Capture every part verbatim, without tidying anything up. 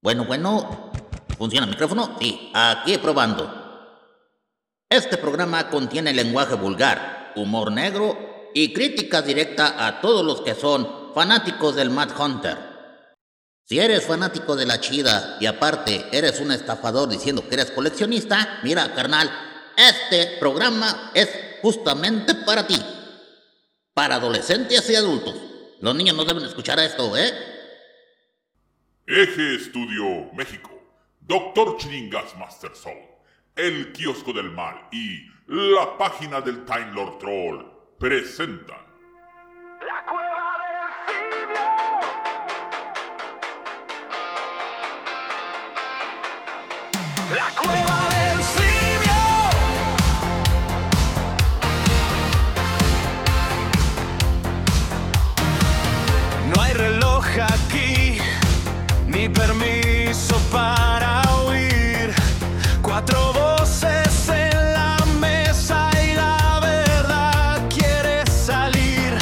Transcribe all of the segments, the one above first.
Bueno, bueno, ¿funciona el micrófono? Sí, aquí probando. Este programa contiene lenguaje vulgar, humor negro y crítica directa a todos los que son fanáticos del Mad Hunter. Si eres fanático de la chida y aparte eres un estafador diciendo que eres coleccionista, mira, carnal, este programa es justamente para ti. Para adolescentes y adultos. Los niños no deben escuchar esto, ¿eh? Eje Estudio México, Doctor Chiringas Master Soul, El Kiosco del Mal y la página del Time Lord Troll presentan La Cueva del Simio. La Cueva del Simio. No hay reloj aquí, ni permiso para huir. Cuatro voces en la mesa y la verdad quiere salir.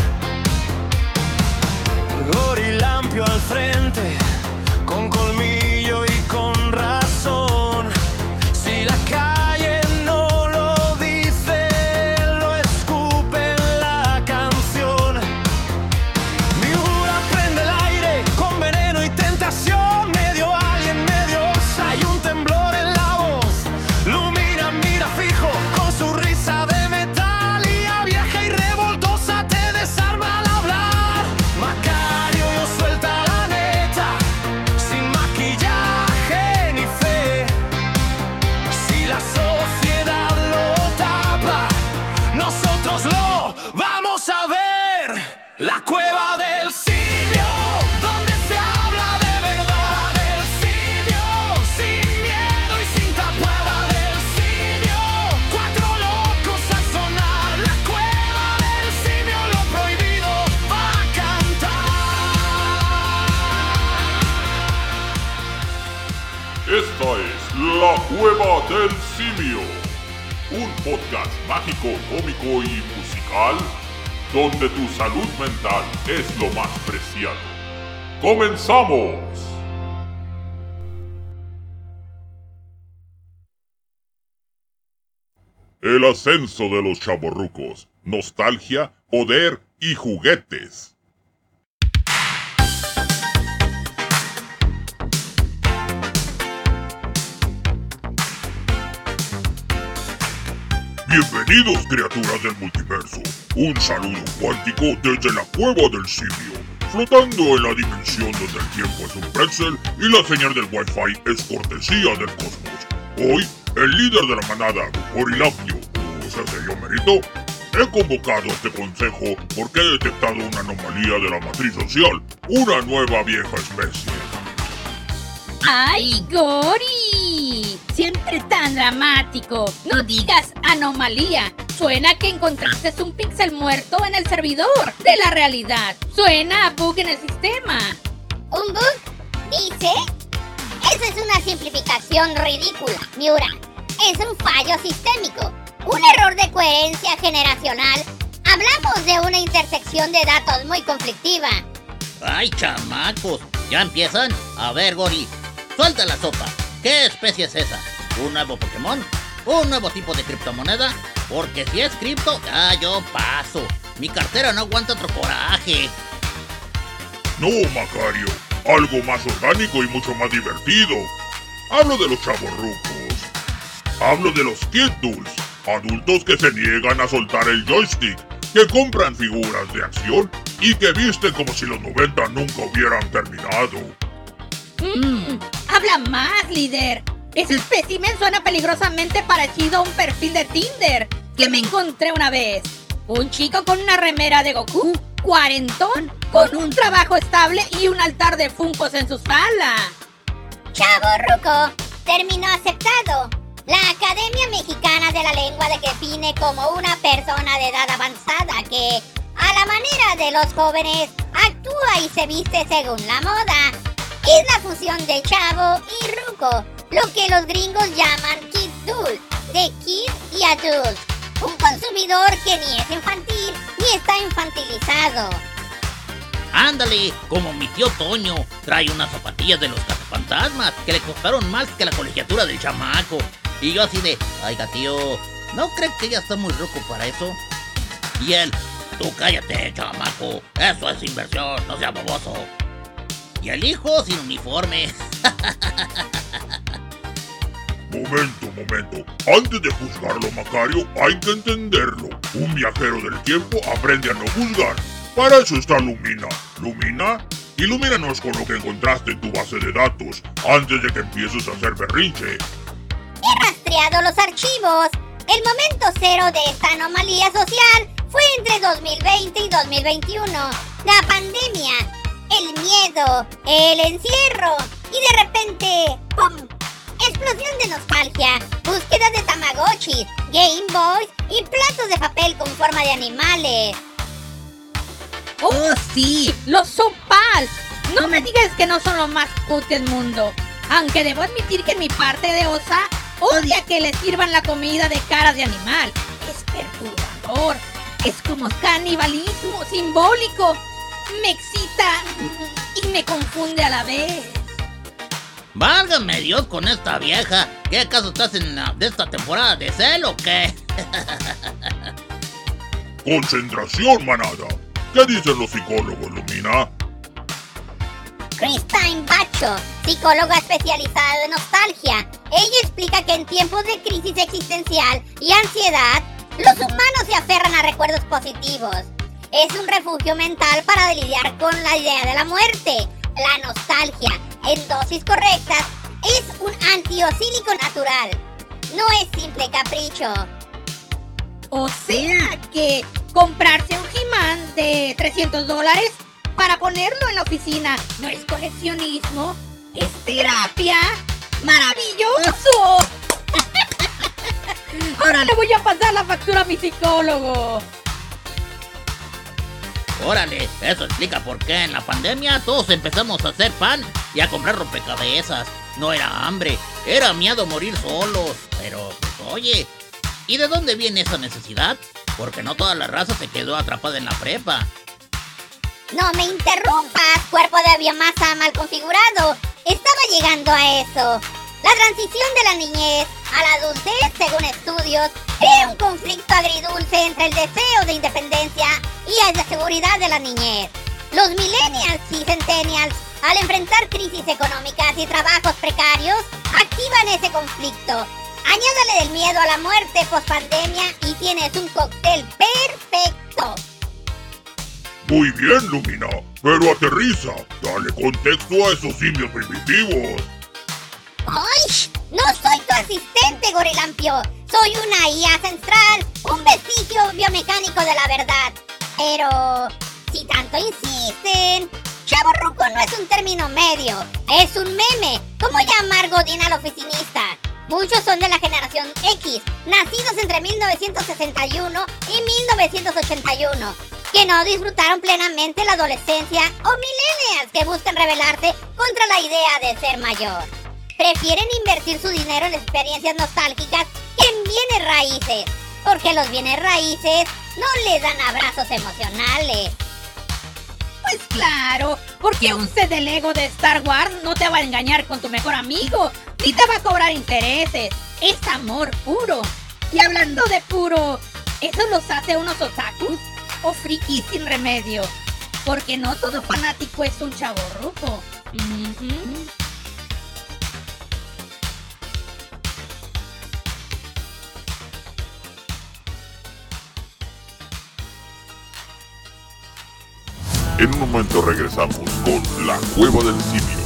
Gorilampio al frente, con colmillo y con razón. Si la calle no lo dice, lo escupe en la canción. Miura prende el aire con veneno y tentación. Medio alien, medio osa, hay un temblor en la voz. Lumina, mira fijo con su risa de metal. Y a vieja y revoltosa te desarma al hablar. Macario suelta la neta, sin maquillaje ni fe. Si la sociedad lo tapa, nosotros lo vamos a ver. La Cueva del Simio, donde se habla de verdad del simio, sin miedo y sin tapada del simio. Cuatro locos a sonar, la Cueva del Simio, lo prohibido va a cantar. Esta es La Cueva del Simio, un podcast mágico, cómico y musical donde tu salud mental es lo más preciado. ¡Comenzamos! El ascenso de los chavorrucos, nostalgia, poder y juguetes. Bienvenidos, criaturas del multiverso. Un saludo cuántico desde la Cueva del Simio, flotando en la dimensión donde el tiempo es un pretzel y la señal del Wi-Fi es cortesía del cosmos. Hoy, el líder de la manada, Gorilampio, o sea, yo merito, he convocado a este consejo porque he detectado una anomalía de la matriz social, una nueva vieja especie. ¡Ay, Gori! Siempre tan dramático. No digas anomalía. Suena que encontraste un píxel muerto en el servidor de la realidad. Suena a bug en el sistema. ¿Un bug? ¿Dice? Eso es una simplificación ridícula, Miura. Es un fallo sistémico, un error de coherencia generacional. Hablamos de una intersección de datos muy conflictiva. ¡Ay, chamacos! ¿Ya empiezan? A ver, Gori, suelta la sopa. ¿Qué especie es esa? ¿Un nuevo Pokémon? ¿Un nuevo tipo de criptomoneda? Porque si es cripto, ya yo paso. Mi cartera no aguanta otro coraje. No, Macario, algo más orgánico y mucho más divertido. Hablo de los chavorrucos. Hablo de los Kid Tools, adultos que se niegan a soltar el joystick, que compran figuras de acción y que visten como si los noventa nunca hubieran terminado. Mm, habla más, líder. Ese espécimen suena peligrosamente parecido a un perfil de Tinder que me encontré una vez. Un chico con una remera de Goku, cuarentón, con un trabajo estable y un altar de Funkos en su sala. Chavorruco, término aceptado. La Academia Mexicana de la Lengua le define como una persona de edad avanzada que, a la manera de los jóvenes, actúa y se viste según la moda. Es la fusión de chavo y ruco, lo que los gringos llaman kid dude, de kid y adult. Un consumidor que ni es infantil ni está infantilizado. Ándale, como mi tío Toño, trae unas zapatillas de los cazafantasmas fantasmas que le costaron más que la colegiatura del chamaco. Y yo así de, oiga tío, ¿no cree que ya está muy ruco para eso? Y él, tú cállate, chamaco, eso es inversión, no sea boboso. Y el hijo sin uniforme. Momento, momento. Antes de juzgarlo, Macario, hay que entenderlo. Un viajero del tiempo aprende a no juzgar. Para eso está Lumina. ¿Lumina? Ilumínanos con lo que encontraste en tu base de datos antes de que empieces a hacer berrinche. He rastreado los archivos. El momento cero de esta anomalía social fue entre dos mil veinte y dos mil veintiuno. La pandemia, el miedo, el encierro y de repente, ¡pum! Explosión de nostalgia, búsqueda de Tamagotchis, Game Boys y platos de papel con forma de animales. ¡Oh, sí! ¡Los sopals! No me digas que no son lo más cool del mundo. Aunque debo admitir que mi parte de osa odia que le sirvan la comida de caras de animal. Es perturbador. Es como canibalismo simbólico. Me excita y me confunde a la vez. Válgame Dios con esta vieja. ¿Qué acaso estás en la, de esta temporada de celo o qué? Concentración, manada. ¿Qué dicen los psicólogos, Lumina? Christine Bacho, psicóloga especializada en nostalgia. Ella explica que en tiempos de crisis existencial y ansiedad, los humanos se aferran a recuerdos positivos. Es un refugio mental para lidiar con la idea de la muerte. La nostalgia, en dosis correctas, es un antiocílico natural. No es simple capricho. O sea que comprarse un He-Man de trescientos dólares para ponerlo en la oficina no es coleccionismo, es terapia. ¡Maravilloso! Ahora le voy a pasar la factura a mi psicólogo. Órale, eso explica por qué en la pandemia todos empezamos a hacer pan y a comprar rompecabezas. No era hambre, era miedo a morir solos. Pero, pues, oye, ¿y de dónde viene esa necesidad? Porque no toda la raza se quedó atrapada en la prepa. No me interrumpas, cuerpo de biomasa mal configurado. Estaba llegando a eso. La transición de la niñez a la adultez, según estudios, crea un conflicto agridulce entre el deseo de independencia y el de seguridad de la niñez. Los millennials y centennials, al enfrentar crisis económicas y trabajos precarios, activan ese conflicto. Añádale el miedo a la muerte post-pandemia y tienes un cóctel perfecto. Muy bien, Lumina, pero aterriza. Dale contexto a esos simios primitivos. ¡Ay! No soy tu asistente, Gorilampio. Soy una I A ancestral, un vestigio biomecánico de la verdad. Pero, si tanto insisten, chavorruco no es un término medio, es un meme, como llamar godín al oficinista. Muchos son de la generación X, nacidos entre mil novecientos sesenta y uno y mil novecientos ochenta y uno, que no disfrutaron plenamente la adolescencia, o millennials que buscan rebelarse contra la idea de ser mayor. Prefieren invertir su dinero en experiencias nostálgicas que en bienes raíces, porque los bienes raíces no les dan abrazos emocionales. Pues claro, porque un set de Lego de Star Wars no te va a engañar con tu mejor amigo, ni te va a cobrar intereses. Es amor puro. Y hablando de puro, ¿eso los hace unos otakus o frikis sin remedio? Porque no todo fanático es un chavorruco. Uh-huh. En un momento regresamos con La Cueva del Simio.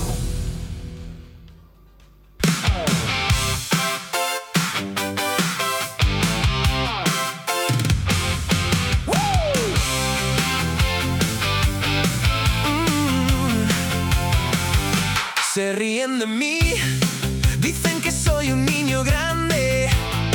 Se ríen de mí, dicen que soy un niño grande,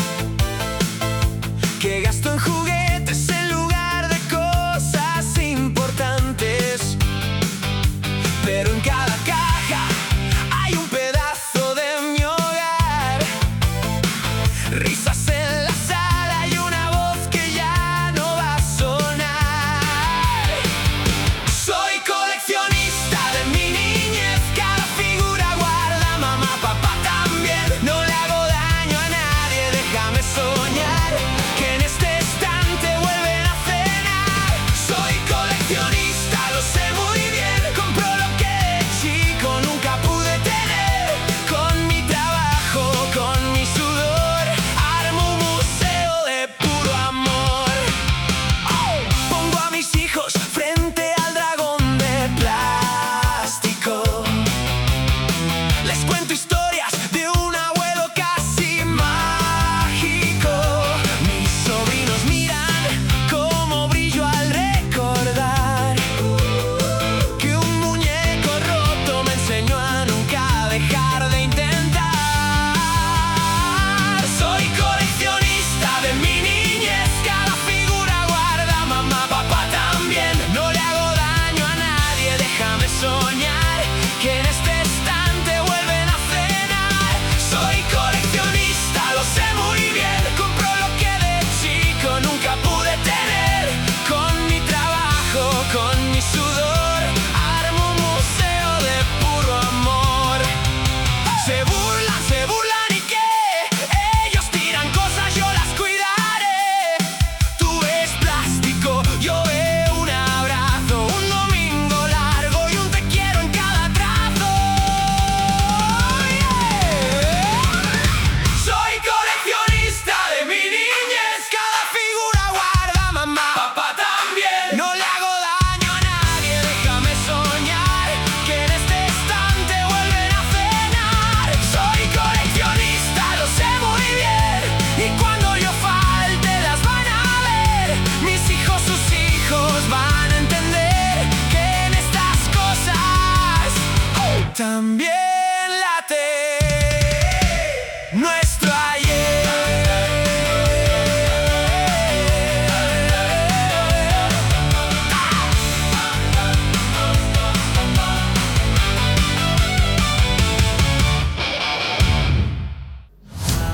que gasto en juguetes en lugar de cosas importantes. Pero en cada caja hay un pedazo de mi hogar, risas en la sala y una voz que ya no va a sonar. Soy coleccionista de mi niñez, cada figura guardada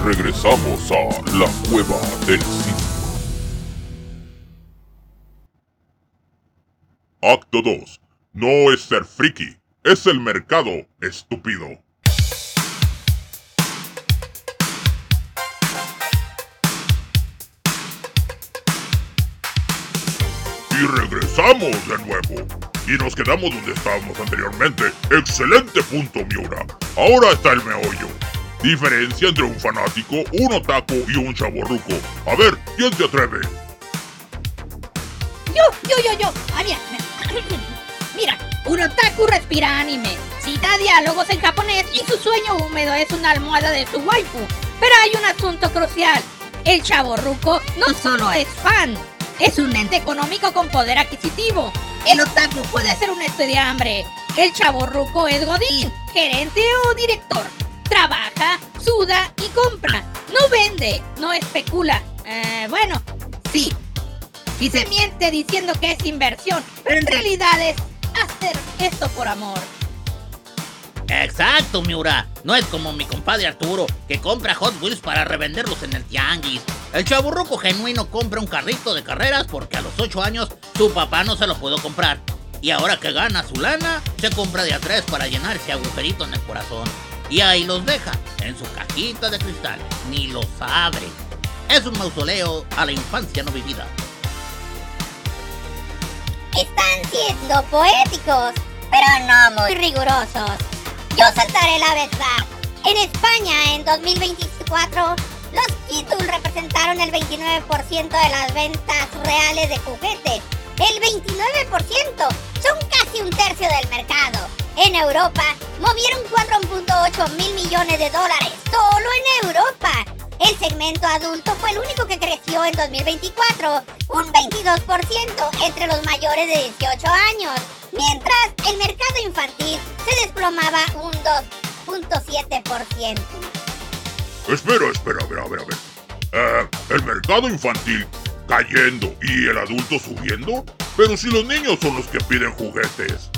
regresamos a la Cueva del Simio. Acto dos. No es ser friki, es el mercado, estúpido. Y regresamos de nuevo. Y nos quedamos donde estábamos anteriormente. Excelente punto, Miura. Ahora está el meollo. Diferencia entre un fanático, un otaku y un chavorruco. A ver, ¿quién se atreve? Yo, yo, yo, yo. Ah, mira, mira, un otaku respira anime, cita diálogos en japonés y su sueño húmedo es una almohada de su waifu. Pero hay un asunto crucial. El chavorruco no solo es fan, es un ente económico con poder adquisitivo. El otaku puede ser un estudiambre. El chavorruco es godín, gerente o director. Trabaja, suda y compra. No vende, no especula. Eh, bueno, sí. Y se miente diciendo que es inversión, pero en realidad es hacer esto por amor. Exacto, Miura. No es como mi compadre Arturo, que compra Hot Wheels para revenderlos en el tianguis. El chavorruco genuino compra un carrito de carreras porque a los ocho años su papá no se lo pudo comprar. Y ahora que gana su lana, se compra de a tres para llenarse agujerito en el corazón. Y ahí los deja, en su cajita de cristal. Ni los abre. Es un mausoleo a la infancia no vivida. Están siendo poéticos, pero no muy rigurosos. Yo saltaré la verdad. En España, en dos mil veinticuatro, los Kidul representaron el veintinueve por ciento de las ventas reales de juguetes. El veintinueve por ciento son casi un tercio del mercado. En Europa, movieron cuatro punto ocho mil millones de dólares. ¡Solo en Europa! El segmento adulto fue el único que creció en dos mil veinticuatro, un veintidós por ciento entre los mayores de dieciocho años, mientras el mercado infantil se desplomaba un dos punto siete por ciento. Espera, espera, a ver, a ver, a ver. Eh, ¿el mercado infantil cayendo y el adulto subiendo? Pero si los niños son los que piden juguetes.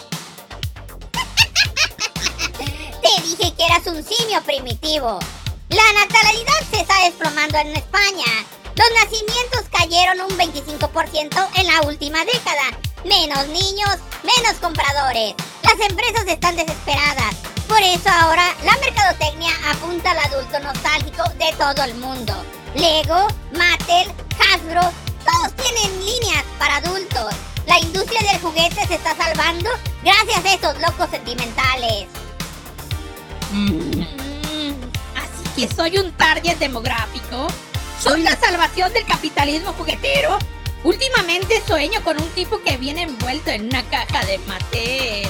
Te dije que eras un simio primitivo. La natalidad se está desplomando en España. Los nacimientos cayeron un veinticinco por ciento en la última década. Menos niños, menos compradores. Las empresas están desesperadas. Por eso ahora la mercadotecnia apunta al adulto nostálgico de todo el mundo. Lego, Mattel, Hasbro, todos tienen líneas para adultos. La industria del juguete se está salvando gracias a esos locos sentimentales. Mm. ¿Que soy un target demográfico? ¿Soy la salvación del capitalismo juguetero? Últimamente sueño con un tipo que viene envuelto en una caja de Mattel.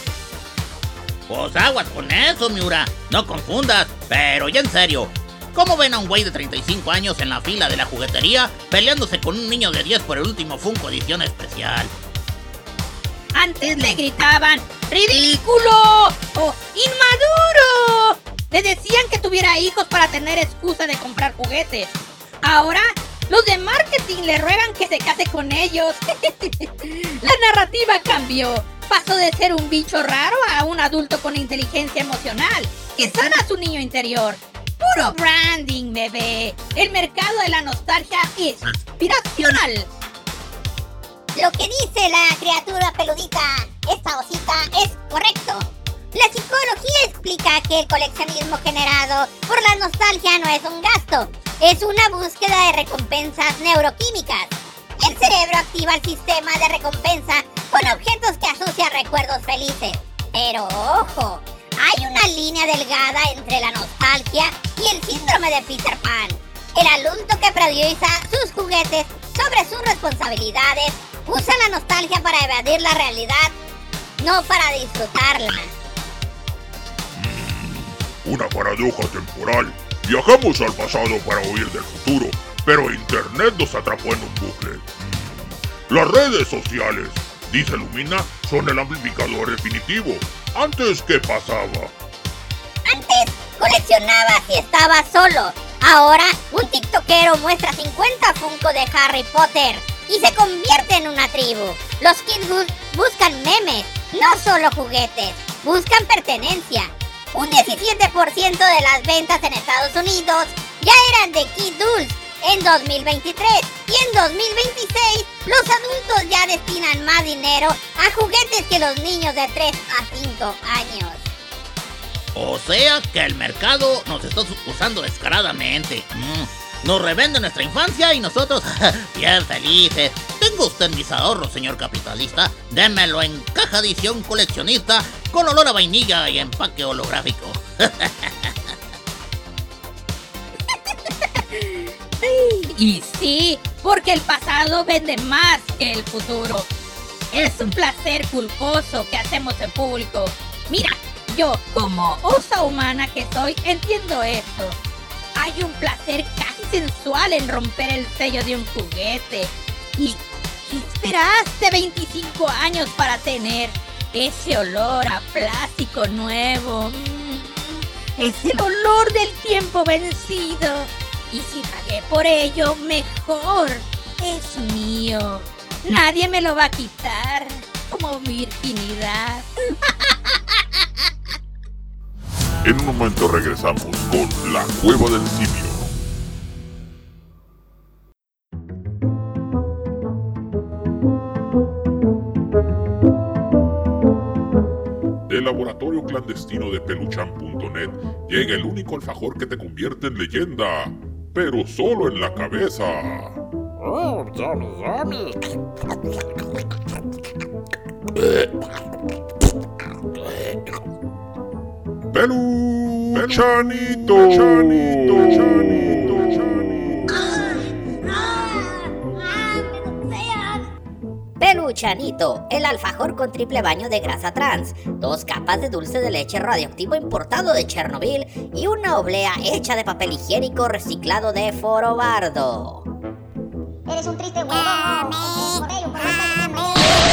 Pues aguas con eso, Miura. No confundas, pero ya en serio. ¿Cómo ven a un güey de treinta y cinco años en la fila de la juguetería peleándose con un niño de diez por el último Funko edición especial? Antes le gritaban ¡ridículo! o ¡inmaduro! Le decían que tuviera hijos para tener excusa de comprar juguetes. Ahora, los de marketing le ruegan que se case con ellos. La narrativa cambió. Pasó de ser un bicho raro a un adulto con inteligencia emocional que sana a su niño interior. Puro branding, bebé. El mercado de la nostalgia es aspiracional. Lo que dice la criatura peludita, esta osita, es correcto. La psicología explica que el coleccionismo generado por la nostalgia no es un gasto, es una búsqueda de recompensas neuroquímicas. El cerebro activa el sistema de recompensa con objetos que asocia recuerdos felices. Pero ojo, hay una línea delgada entre la nostalgia y el síndrome de Peter Pan. El adulto que prioriza sus juguetes sobre sus responsabilidades usa la nostalgia para evadir la realidad, no para disfrutarla. Una paradoja temporal. Viajamos al pasado para huir del futuro, pero Internet nos atrapó en un bucle. Las redes sociales, dice Lumina, son el amplificador definitivo. Antes, ¿qué pasaba? Antes coleccionaba si estaba solo. Ahora un tiktokero muestra cincuenta Funko de Harry Potter y se convierte en una tribu. Los Kidul buscan memes, no solo juguetes. Buscan pertenencia. Un diecisiete por ciento de las ventas en Estados Unidos ya eran de Kid Dolls en dos mil veintitrés, y en dos mil veintiséis los adultos ya destinan más dinero a juguetes que los niños de tres a cinco años. O sea que el mercado nos está usando descaradamente. Mm. Nos revende nuestra infancia y nosotros bien felices. ¿Tengo usted mis ahorros, señor capitalista? Démelo en caja edición coleccionista con olor a vainilla y empaque holográfico. Y sí, porque el pasado vende más que el futuro. Es un placer culposo que hacemos en público. Mira, yo como osa humana que soy entiendo esto. Hay un placer casi sensual en romper el sello de un juguete. ¿Y qué esperaste veinticinco años para tener ese olor a plástico nuevo? Mm, es el olor del tiempo vencido. Y si pagué por ello, mejor. Es mío. Nadie me lo va a quitar. Como virginidad. En un momento regresamos con La Cueva del Simio. Del laboratorio clandestino de peluchan punto net llega el único alfajor que te convierte en leyenda, pero solo en la cabeza. Oh, yummy, yummy. Peluchanito, Chanito, Chanito, Chanito. Peluchanito, el alfajor con triple baño de grasa trans, dos capas de dulce de leche radioactivo importado de Chernobyl y una oblea hecha de papel higiénico reciclado de Forobardo. Eres un triste huevón. Por ello, por ello.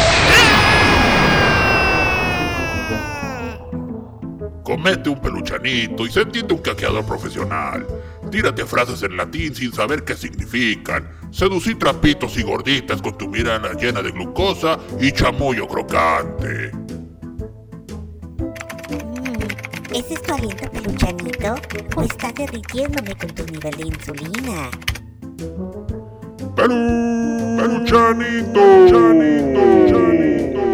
Comete un peluchanito y sentíte un caqueador profesional. Tírate frases en latín sin saber qué significan. Seducí trapitos y gorditas con tu mirada llena de glucosa y chamoyo crocante. Mm, ¿ese es tu aliento, peluchanito? ¿O estás derritiéndome con tu nivel de insulina? Pelu... Peluchanito, chanito, chanito.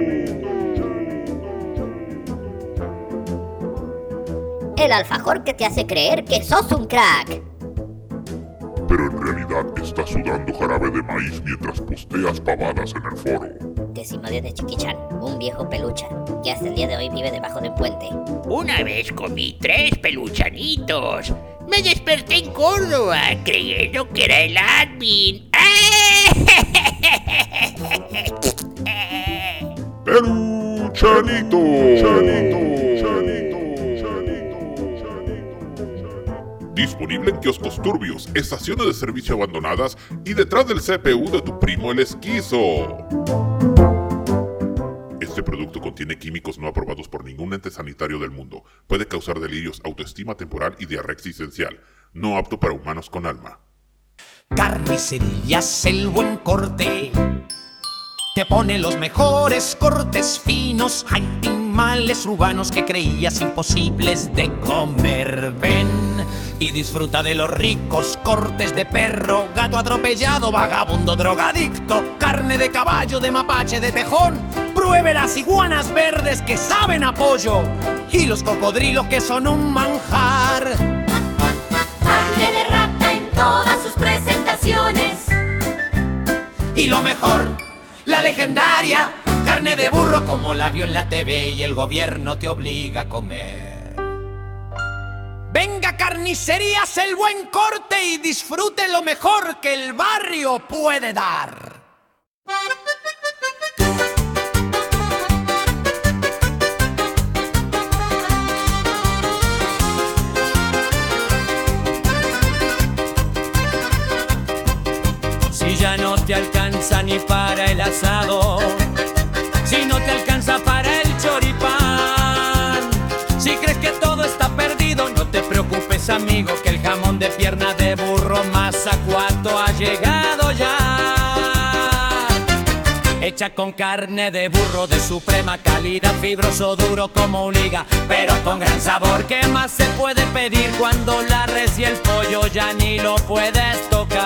El alfajor que te hace creer que sos un crack. Pero en realidad estás sudando jarabe de maíz mientras posteas pavadas en el foro. Testimonio de Chiquichan, un viejo pelucha que hasta el día de hoy vive debajo de un puente. Una vez comí tres peluchanitos. Me desperté en Córdoba creyendo que era el admin. Peluchanito, chanito, chanito. Disponible en kioscos turbios, estaciones de servicio abandonadas y detrás del C P U de tu primo el esquizo. Este producto contiene químicos no aprobados por ningún ente sanitario del mundo. Puede causar delirios, autoestima temporal y diarrea existencial. No apto para humanos con alma. Carnicerías El Buen Corte te pone los mejores cortes finos. Hay animales urbanos que creías imposibles de comer. Ven y disfruta de los ricos cortes de perro, gato atropellado, vagabundo, drogadicto, carne de caballo, de mapache, de tejón. Pruebe las iguanas verdes que saben a pollo y los cocodrilos que son un manjar. Carne de rata en todas sus presentaciones. Y lo mejor, la legendaria carne de burro como la vio en la T V y el gobierno te obliga a comer. Venga, Carnicerías El Buen Corte y disfrute lo mejor que el barrio puede dar. Si ya no te alcanza ni para el asado, si no te alcanza para el choripán, si crees que todo está perdido, no te preocupes, amigo, que el jamón de pierna de burro Mazacuato ha llegado ya. hecha con carne de burro de suprema calidad, fibroso duro como un higa, pero con gran sabor. ¿Qué más se puede pedir cuando la res y el pollo ya ni lo puedes tocar?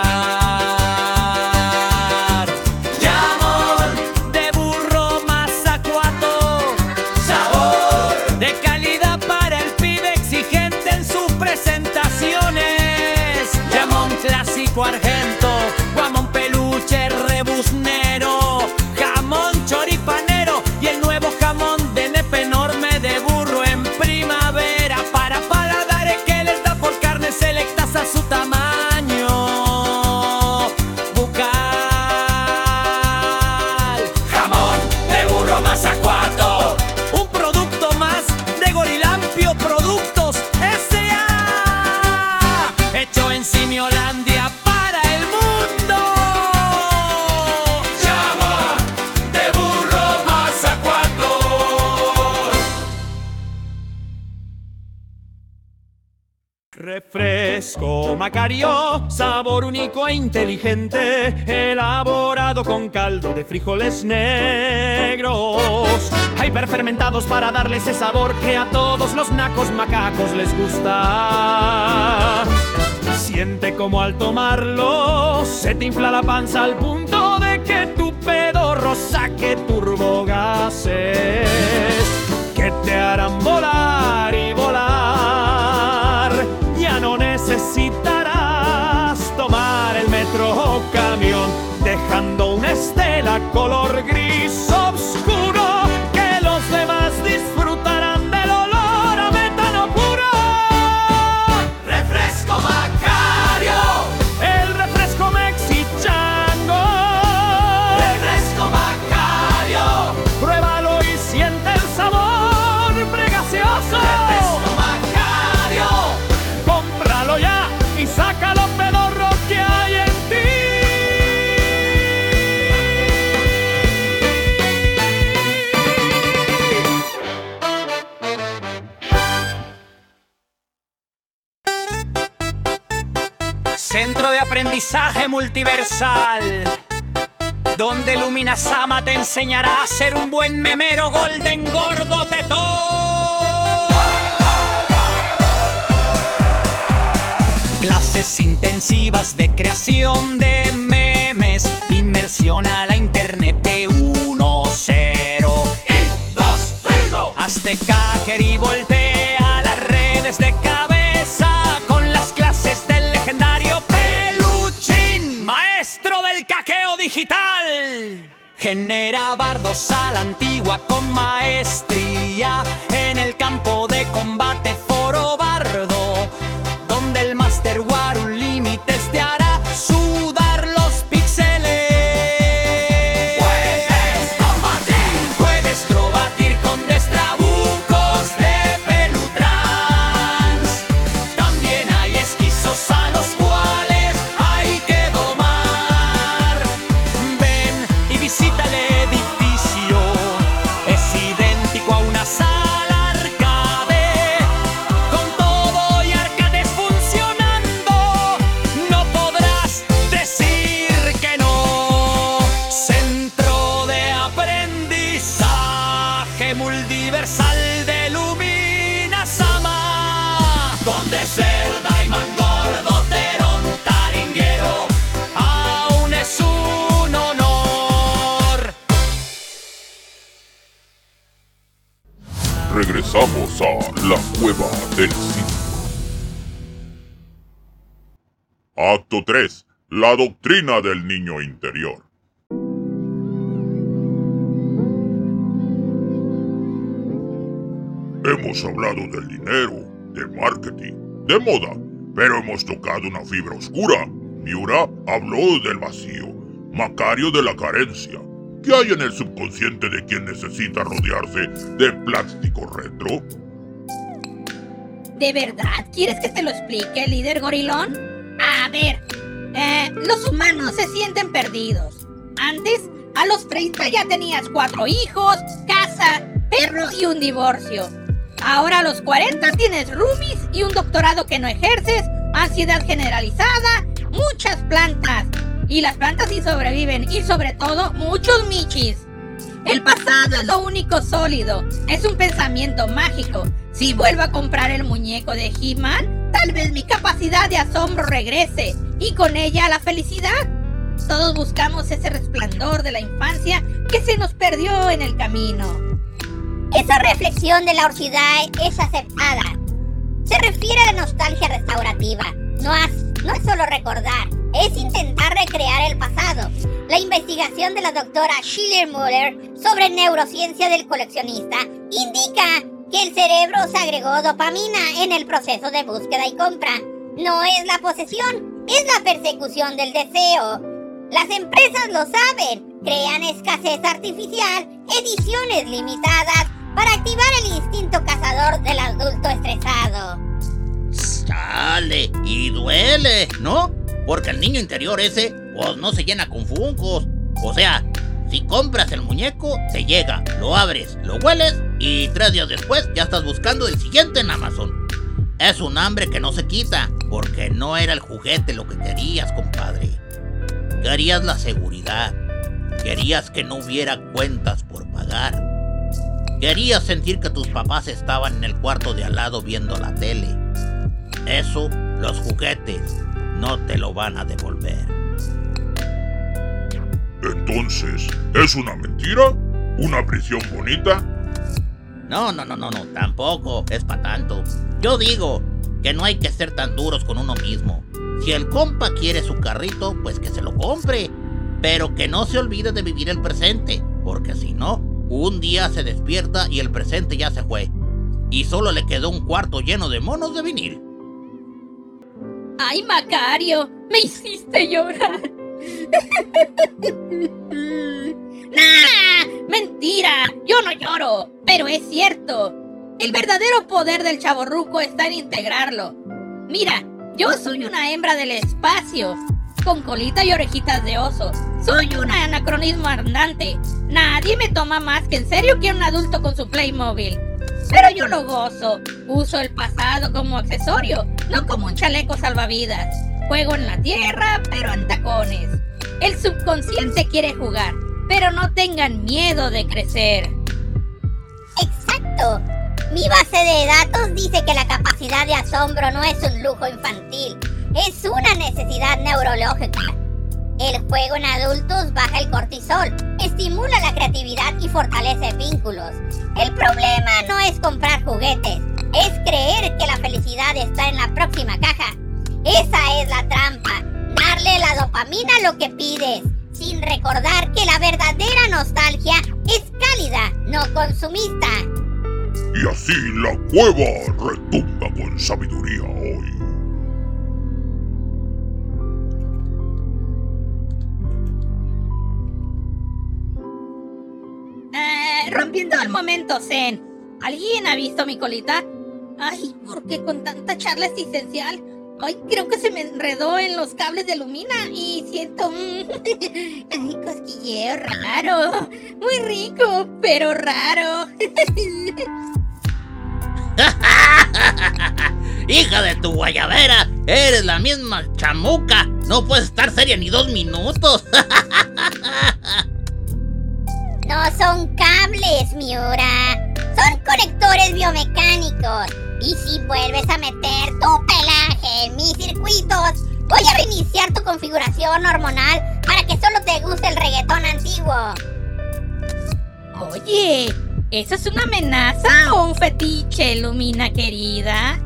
Jamón de burro mazacuato, sabor de calidad para el pibe exigente en sus presentaciones. Jamón clásico argento, guamón peluche rebuznero, jamón choripanero y el nuevo jamón de nepe enorme de burro en primavera, para paladares que les da por carnes selectas a su tamaño bucal. Jamón de burro mazacuato, un producto más de Gorilampio Productos S A, hecho en Simiolandia para el mundo. Jamón de burro mazacuato. Refresco Macario, sabor único e inteligente, elaborado con caldo de frijoles negros, hiperfermentados para darle ese sabor que a todos los nacos macacos les gusta. Siente como al tomarlo se te infla la panza al punto de que tu pedorro saque turbogases que te harán volar y volar. Ya no necesitarás tomar el metro o camión, dejando una estela color gris oscuro que los demás disfrutarán del olor a metano puro. Refresco Macario, el refresco mexichango. Refresco Macario, pruébalo y siente el sabor pregaseoso. Refresco Macario, cómpralo ya y sácalo pedorro que hay en Centro de Aprendizaje Multiversal, donde Luminasama te enseñará a ser un buen memero golden gordo tetón. Clases intensivas de creación de memes, inmersión a la internet de uno cero. Y dos, cinco. Hazte cajer y voltea las redes de cabeza con las clases del legendario Peluchín, maestro del caqueo digital. Genera bardos a la antigua con maestría en el campo de combate Foro Bardo, donde el Master War Unlimited te hará sudar los píxeles. Puedes combatir, puedes probatir con destrabucos de Pelutrans. También hay esquizos a los cuales hay que domar. Ven y visita el edificio, es idéntico a una sala arcade, con todo y arcades funcionando. No podrás decir que no. Centro de Aprendizaje Multiversal de Luminasama, donde Zelda y Mangordo Terón Taringuero aún es un honor. Regresamos a la cueva del simio. Acto tres. La doctrina del niño interior. Hemos hablado del dinero, de marketing, de moda, pero hemos tocado una fibra oscura. Miura habló del vacío, Macario de la carencia. ¿Qué hay en el subconsciente de quien necesita rodearse de plástico retro? ¿De verdad quieres que te lo explique, líder gorilón? A ver, eh, los humanos se sienten perdidos. Antes, a los treinta ya tenías cuatro hijos, casa, perro y un divorcio. Ahora a los cuarenta tienes roomies y un doctorado que no ejerces, ansiedad generalizada, muchas plantas. Y las plantas sí sobreviven, y sobre todo, muchos michis. El pasado es lo único sólido. Es un pensamiento mágico. Si vuelvo a comprar el muñeco de He-Man, tal vez mi capacidad de asombro regrese y con ella la felicidad. Todos buscamos ese resplandor de la infancia que se nos perdió en el camino. Esa reflexión de la Orchidae es aceptada. Se refiere a la nostalgia restaurativa. No es, no es solo recordar, es intentar recrear el pasado. La investigación de la doctora Schiller-Muller sobre neurociencia del coleccionista indica que el cerebro se agregó dopamina en el proceso de búsqueda y compra. No es la posesión, es la persecución del deseo. Las empresas lo saben, crean escasez artificial, ediciones limitadas para activar el instinto cazador del adulto estresado. Chale, y duele, ¿no? Porque el niño interior ese, pues no se llena con funcos. O sea, si compras el muñeco, te llega, lo abres, lo hueles y tres días después ya estás buscando el siguiente en Amazon. Es un hambre que no se quita, porque no era el juguete lo que querías, compadre. Querías la seguridad, querías que no hubiera cuentas por pagar. Querías sentir que tus papás estaban en el cuarto de al lado viendo la tele. Eso, los juguetes no te lo van a devolver. Entonces, ¿es una mentira? ¿Una prisión bonita? No, no, no, no, no, tampoco es para tanto. Yo digo que no hay que ser tan duros con uno mismo. Si el compa quiere su carrito, pues que se lo compre. Pero que no se olvide de vivir el presente, porque si no, un día se despierta y el presente ya se fue. Y solo le quedó un cuarto lleno de monos de vinil. ¡Ay, Macario! ¡Me hiciste llorar! ¡Nah! ¡Mentira! Yo no lloro, pero es cierto. El verdadero poder del chavorruco está en integrarlo. Mira, yo soy una hembra del espacio, con colita y orejitas de oso. Soy un anacronismo andante. Nadie me toma más que en serio que un adulto con su Playmobil. Pero yo lo gozo. Uso el pasado como accesorio, no como un chaleco salvavidas. Juego en la tierra, pero en tacones. El subconsciente quiere jugar, pero no tengan miedo de crecer. Exacto. Mi base de datos dice que la capacidad de asombro no es un lujo infantil, es una necesidad neurológica. El juego en adultos baja el cortisol, estimula la creatividad y fortalece vínculos. El problema no es comprar juguetes, es creer que la felicidad está en la próxima caja. Esa es la trampa, darle la dopamina a lo que pides, sin recordar que la verdadera nostalgia es cálida, no consumista. Y así la cueva retumba con sabiduría hoy. Eh, rompiendo el momento zen. ¿Alguien ha visto mi colita? Ay, ¿por qué con tanta charla existencial? Ay, creo que se me enredó en los cables de Lumina y siento un ay, cosquilleo raro. Muy rico, pero raro. Hija de tu guayabera, eres la misma chamuca. No puedes estar seria ni dos minutos. No son cables, Miura. Son conectores biomecánicos. Y si vuelves a meter tu pelaje en mis circuitos, voy a reiniciar tu configuración hormonal para que solo te guste el reggaetón antiguo. Oye, ¿eso es una amenaza o un fetiche, Lumina querida?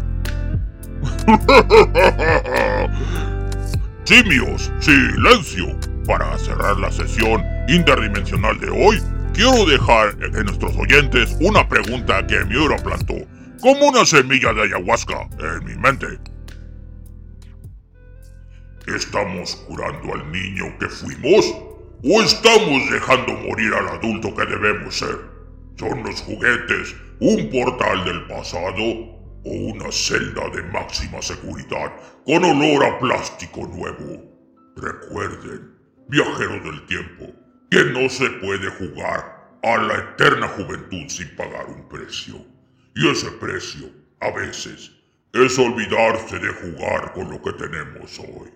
Simios, silencio. Para cerrar la sesión interdimensional de hoy, quiero dejar en nuestros oyentes una pregunta que Miura plantó, como una semilla de ayahuasca en mi mente. ¿Estamos curando al niño que fuimos? ¿O estamos dejando morir al adulto que debemos ser? ¿Son los juguetes un portal del pasado o una celda de máxima seguridad con olor a plástico nuevo? Recuerden, viajeros del tiempo, que no se puede jugar a la eterna juventud sin pagar un precio. Y ese precio, a veces, es olvidarse de jugar con lo que tenemos hoy.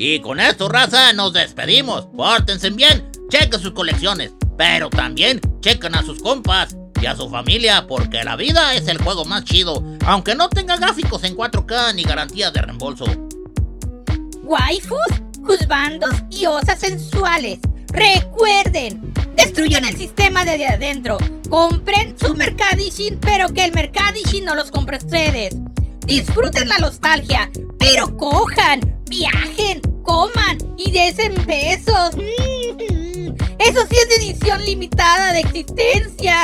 Y con esto, raza, nos despedimos. Pórtense bien, chequen sus colecciones, pero también chequen a sus compas y a su familia, porque la vida es el juego más chido, aunque no tenga gráficos en cuatro K ni garantías de reembolso. Waifus, juzbandos y osas sensuales, recuerden, destruyan el sistema desde adentro, compren su mercadishing, pero que el mercadishing no los compre ustedes. Disfruten la nostalgia, pero cojan, viajen, coman y desen besos. Mm, eso sí es edición limitada de existencia.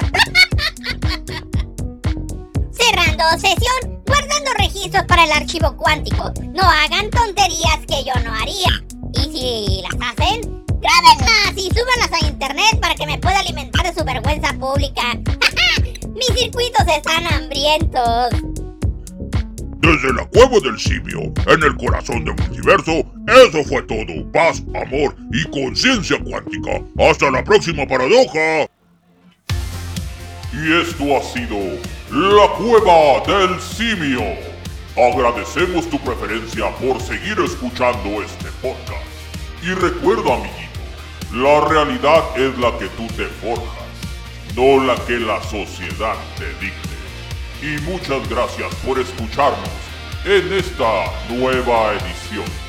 Cerrando sesión, guardando registros para el archivo cuántico. No hagan tonterías que yo no haría. Y si las hacen, grábenlas y súbanlas a internet para que me pueda alimentar de su vergüenza pública. Mis circuitos están hambrientos. Desde la cueva del simio, en el corazón del multiverso, eso fue todo. Paz, amor y conciencia cuántica. Hasta la próxima paradoja. Y esto ha sido la cueva del simio. Agradecemos tu preferencia por seguir escuchando este podcast. Y recuerda, amiguito, la realidad es la que tú te forjas, no la que la sociedad te dicte. Y muchas gracias por escucharnos en esta nueva edición.